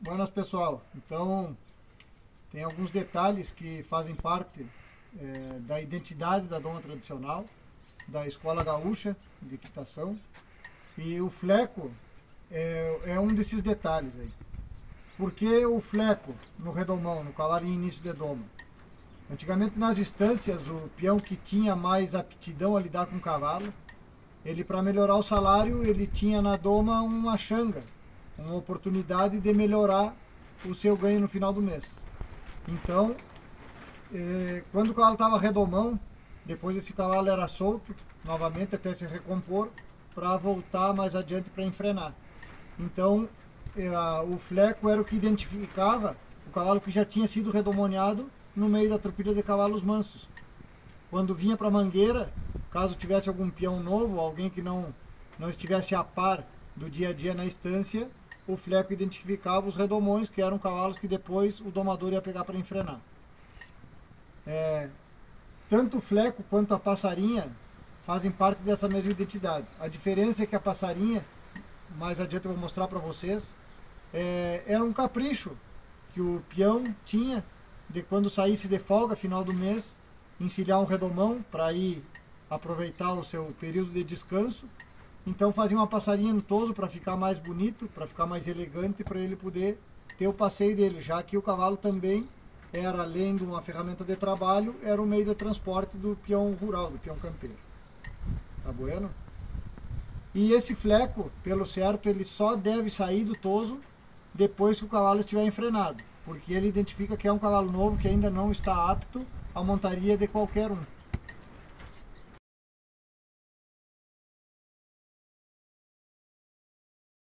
Buenas, pessoal. Então, tem alguns detalhes que fazem parte da identidade da doma tradicional, da Escola Gaúcha de Equitação. E o fleco é um desses detalhes aí. Por que o fleco no redomão, no cavalo em início de doma? Antigamente nas instâncias, o peão que tinha mais aptidão a lidar com o cavalo, ele, para melhorar o salário, ele tinha na doma uma xanga, uma oportunidade de melhorar o seu ganho no final do mês. Então, quando o cavalo estava redomão, depois esse cavalo era solto novamente até se recompor para voltar mais adiante para enfrenar. Então, o fleco era o que identificava o cavalo que já tinha sido redomoniado no meio da tropilha de cavalos mansos. Quando vinha para a mangueira, caso tivesse algum peão novo, alguém que não estivesse a par do dia a dia na estância, o fleco identificava os redomões, que eram cavalos que depois o domador ia pegar para enfrenar. Tanto o fleco quanto a passarinha fazem parte dessa mesma identidade. A diferença é que a passarinha, mais adiante eu vou mostrar para vocês, era um capricho que o peão tinha de quando saísse de folga, final do mês, encilhar um redomão para ir aproveitar o seu período de descanso. Então fazia uma passarinha no toso para ficar mais bonito, para ficar mais elegante, para ele poder ter o passeio dele, já que o cavalo também era, além de uma ferramenta de trabalho, era um meio de transporte do peão rural, do peão campeiro. Tá bueno? E esse fleco, pelo certo, ele só deve sair do toso depois que o cavalo estiver enfrenado, porque ele identifica que é um cavalo novo que ainda não está apto à montaria de qualquer um.